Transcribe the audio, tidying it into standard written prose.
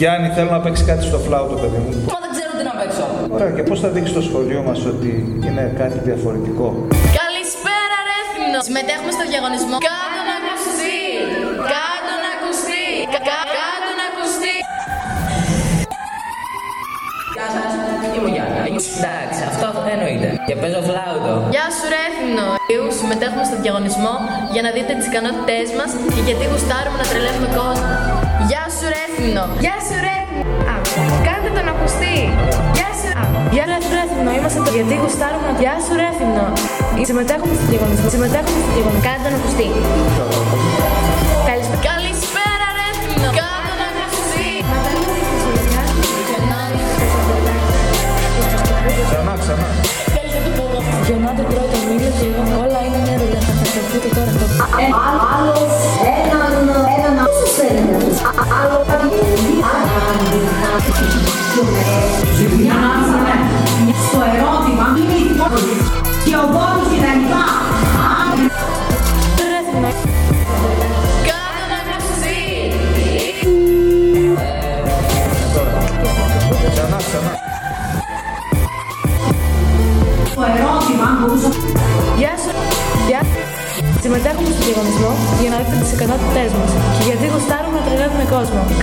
Γιάννη, θέλω να παίξει κάτι στο φλάουτο, παιδί μου. Μα δεν ξέρω τι να παίξω. Ωραία, και πώς θα δείξει στο σχολείο μας ότι είναι κάτι διαφορετικό? Καλησπέρα, ρε Έθνο. Συμμετέχουμε στο διαγωνισμό. Κάτω να ακουστεί. Κάτω να ακουστεί. Κάτω να ακουστεί. Γεια σας, είμαι ο Γιάννης. Εντάξει, αυτό εννοείται. Και παίζω φλάουτο. Γεια σου, ρε Έθνο. Συμμετέχουμε στο διαγωνισμό για να δείτε τις ικανότητές μας και γιατί γουστάρουμε να τρελαίνουμε κόσμο. Γεια σου, ρε Έθνο. Γεια σου, ρε Έθνο. Κάντε τον ακουστή. Γεια σου. Γεια σου, ρε Έθνο. Είμαστε το γιατί γουστάρουμε να. Γεια σου, ρε Έθνο. Συμμετέχουμε στο διαγωνισμό. Κάντε τον ακουστή. Καλησπέρα, ρε Έθνο. Κάντε τον ακουστή. Ξανά. Γεννάται πρώτο μήλο και όλα είναι νερό για να καταφέρετε τώρα. Άλλος έναν πόσο θέλει. Άλλο κάτι πολύ στο ερώτημα και ο πόνος και τα λοιπά. Κάτω να ακουστεί. Ξανά. Το ερώτημα μπορούσα. Γεια σου. Συμμετέχουμε στο διαγωνισμό για να δείτε τις ικανότητές μας και γιατί γουστάρουμε να τρελαίνουμε κόσμο.